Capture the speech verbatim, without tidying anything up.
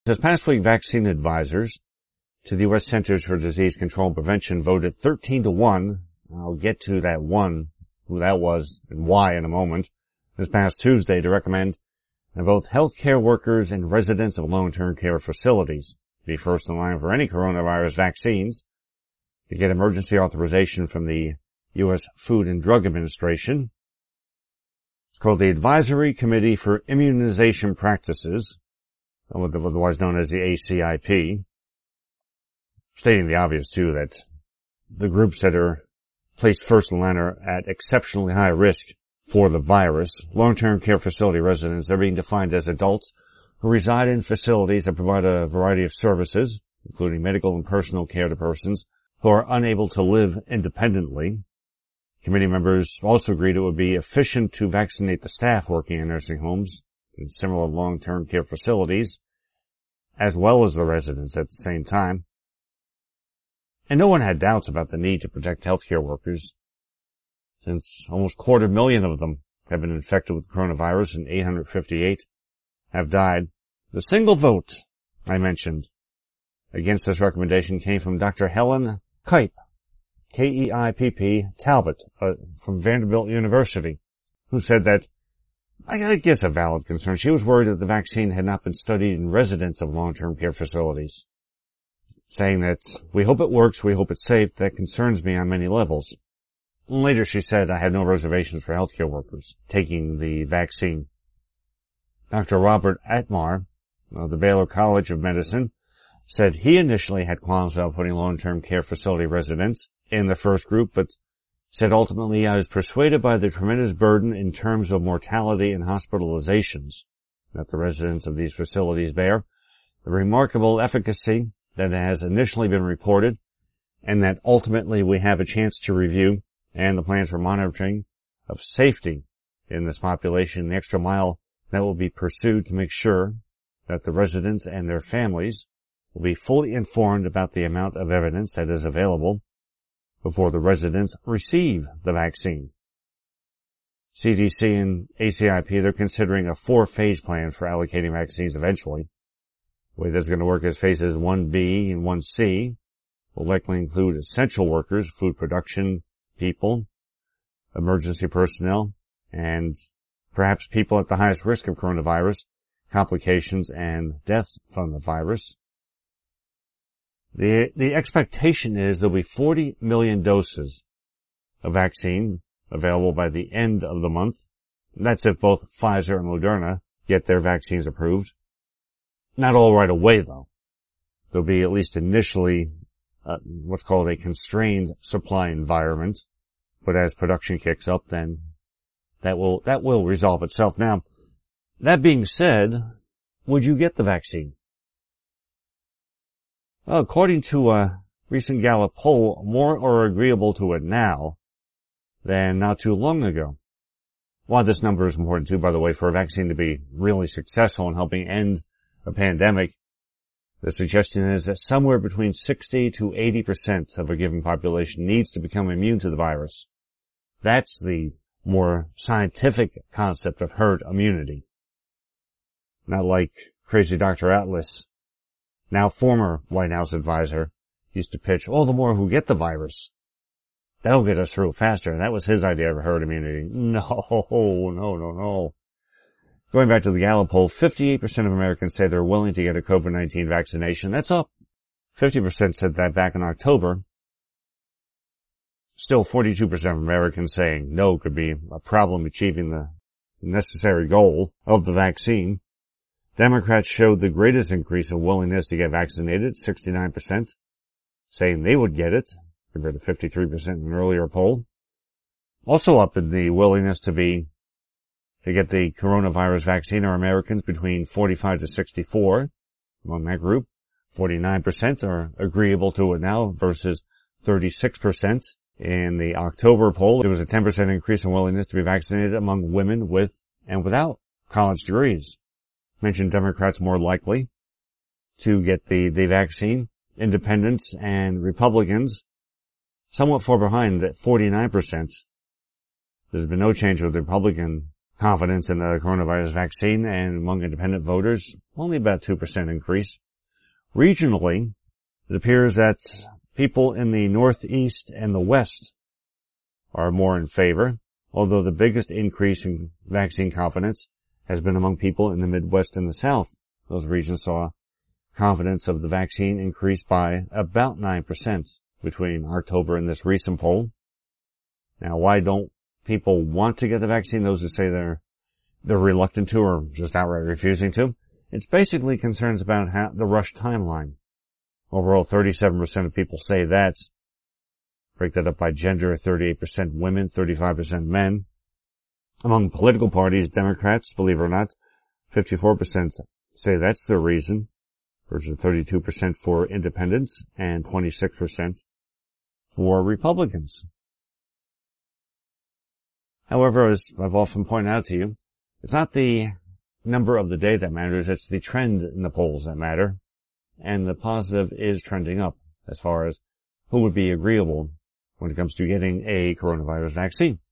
This past week, vaccine advisors to the U S Centers for Disease Control and Prevention voted thirteen to one. I'll get to that one, who that was and why in a moment. This past Tuesday to recommend that both healthcare workers and residents of long-term care facilities be first in line for any coronavirus vaccines to get emergency authorization from the U S Food and Drug Administration. It's called the Advisory Committee for Immunization Practices, otherwise known as the A C I P, stating the obvious too, that the groups that are placed first in line are at exceptionally high risk for the virus. Long-term care facility residents are being defined as adults who reside in facilities that provide a variety of services, including medical and personal care to persons who are unable to live independently. Committee members also agreed it would be efficient to vaccinate the staff working in nursing homes and similar long-term care facilities, as well as the residents at the same time. And no one had doubts about the need to protect healthcare workers, since almost a quarter million of them have been infected with coronavirus and eight hundred fifty-eight have died. The single vote I mentioned against this recommendation came from Doctor Helen Kipe, K E I P P, Talbot, uh, from Vanderbilt University, who said that, I guess a valid concern, she was worried that the vaccine had not been studied in residents of long-term care facilities, saying that, we hope it works, we hope it's safe, that concerns me on many levels. Later she said, I have no reservations for healthcare workers taking the vaccine. Doctor Robert Atmar of the Baylor College of Medicine said he initially had qualms about putting long-term care facility residents in the first group, but said ultimately I was persuaded by the tremendous burden in terms of mortality and hospitalizations that the residents of these facilities bear, the remarkable efficacy that has initially been reported, and that ultimately we have a chance to review, and the plans for monitoring of safety in this population, the extra mile that will be pursued to make sure that the residents and their families will be fully informed about the amount of evidence that is available before the residents receive the vaccine. C D C and A C I P, they're considering a four-phase plan for allocating vaccines eventually. The way this is going to work is phases one B and one C will likely include essential workers, food production people, emergency personnel, and perhaps people at the highest risk of coronavirus, complications, and deaths from the virus. The, the expectation is there'll be forty million doses of vaccine available by the end of the month. That's if both Pfizer and Moderna get their vaccines approved. Not all right away, though. There'll be at least initially uh, what's called a constrained supply environment. But as production kicks up, then that will, that will resolve itself. Now, that being said, would you get the vaccine? Well, according to a recent Gallup poll, more are agreeable to it now than not too long ago. Why this number is important too, by the way, for a vaccine to be really successful in helping end a pandemic, the suggestion is that somewhere between sixty to eighty percent of a given population needs to become immune to the virus. That's the more scientific concept of herd immunity. Not like crazy Doctor Atlas, now former White House advisor, used to pitch, oh, the more who get the virus, that'll get us through faster. That was his idea of herd immunity. No, no, no, no. Going back to the Gallup poll, fifty-eight percent of Americans say they're willing to get a COVID nineteen vaccination. That's up. fifty percent said that back in October. Still forty-two percent of Americans saying no could be a problem achieving the necessary goal of the vaccine. Democrats showed the greatest increase in willingness to get vaccinated, sixty-nine percent, saying they would get it, compared to fifty-three percent in an earlier poll. Also up in the willingness to be, to get the coronavirus vaccine are Americans between forty-five to sixty-four. Among that group, forty-nine percent are agreeable to it now versus thirty-six percent. In the October poll, there was a ten percent increase in willingness to be vaccinated among women with and without college degrees. Mentioned Democrats more likely to get the, the vaccine. Independents and Republicans somewhat far behind at forty-nine percent. There's been no change with the Republican confidence in the coronavirus vaccine, and among independent voters, only about two percent increase. Regionally, it appears that people in the Northeast and the West are more in favor, although the biggest increase in vaccine confidence has been among people in the Midwest and the South. Those regions saw confidence of the vaccine increase by about nine percent between October and this recent poll. Now, why don't people want to get the vaccine? Those who say they're they're reluctant to or just outright refusing to. It's basically concerns about how, the rush timeline. Overall, thirty-seven percent of people say that. Break that up by gender, thirty-eight percent women, thirty-five percent men. Among political parties, Democrats, believe it or not, fifty-four percent say that's their reason, versus thirty-two percent for independents and twenty-six percent for Republicans. However, as I've often pointed out to you, it's not the number of the day that matters, it's the trend in the polls that matter. And the positive is trending up as far as who would be agreeable when it comes to getting a coronavirus vaccine.